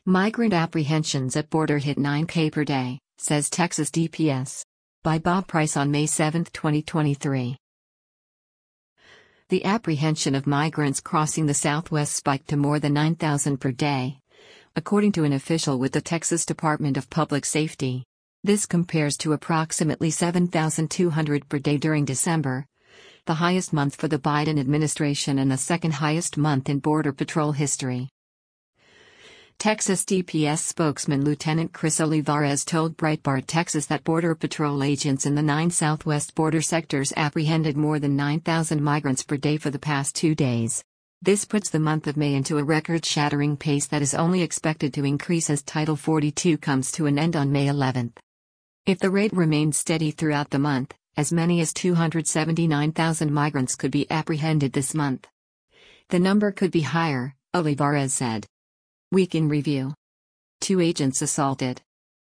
Migrant apprehensions at border hit 9K per day, says Texas DPS. By Bob Price on May 7, 2023. The apprehension of migrants crossing the Southwest spiked to more than 9,000 per day, according to an official with the Texas Department of Public Safety. This compares to approximately 7,200 per day during December, the highest month for the Biden administration and the second highest month in Border Patrol history. Texas DPS spokesman Lieutenant Chris Olivares told Breitbart Texas that Border Patrol agents in the 9 southwest border sectors apprehended more than 9,000 migrants per day for the past 2 days. This puts the month of May into a record-shattering pace that is only expected to increase as Title 42 comes to an end on May 11. If the rate remains steady throughout the month, as many as 279,000 migrants could be apprehended this month. The number could be higher, Olivares said. Week in review. 2 agents assaulted.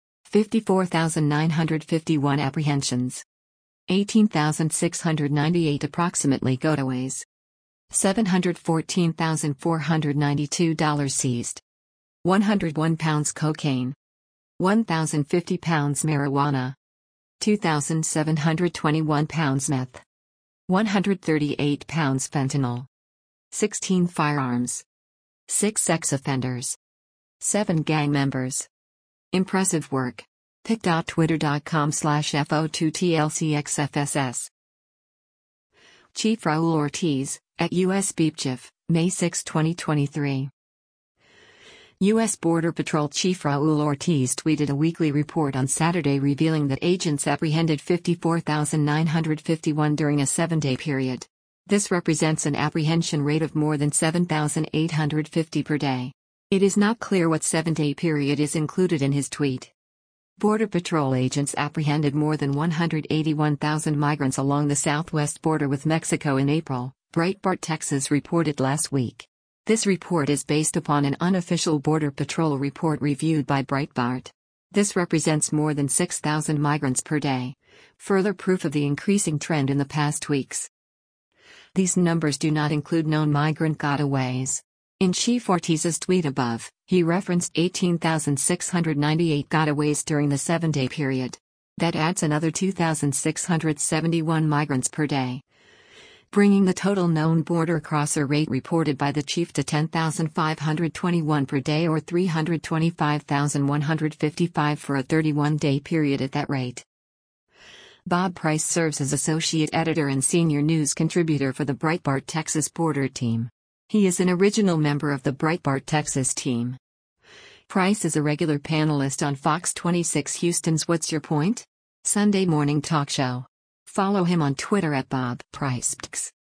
54,951 apprehensions. 18,698 approximately gotaways. $714,492 seized. 101 pounds cocaine. 1,050 pounds marijuana. 2,721 pounds meth. 138 pounds fentanyl. 16 firearms. 6 sex offenders. 7 gang members. Impressive work. pic.twitter.com/FO2TLCXFSS. Chief Raul Ortiz, at U.S. BPCHF, May 6, 2023. U.S. Border Patrol Chief Raul Ortiz tweeted a weekly report on Saturday revealing that agents apprehended 54,951 during a 7-day period. This represents an apprehension rate of more than 7,850 per day. It is not clear what 7-day period is included in his tweet. Border Patrol agents apprehended more than 181,000 migrants along the southwest border with Mexico in April, Breitbart Texas reported last week. This report is based upon an unofficial Border Patrol report reviewed by Breitbart. This represents more than 6,000 migrants per day, further proof of the increasing trend in the past weeks. These numbers do not include known migrant gotaways. In Chief Ortiz's tweet above, he referenced 18,698 gotaways during the 7-day period. That adds another 2,671 migrants per day, bringing the total known border crosser rate reported by the chief to 10,521 per day or 325,155 for a 31-day period at that rate. Bob Price serves as associate editor and senior news contributor for the Breitbart Texas Border team. He is an original member of the Breitbart Texas team. Price is a regular panelist on Fox 26 Houston's What's Your Point? Sunday morning talk show. Follow him on Twitter at Bob Price.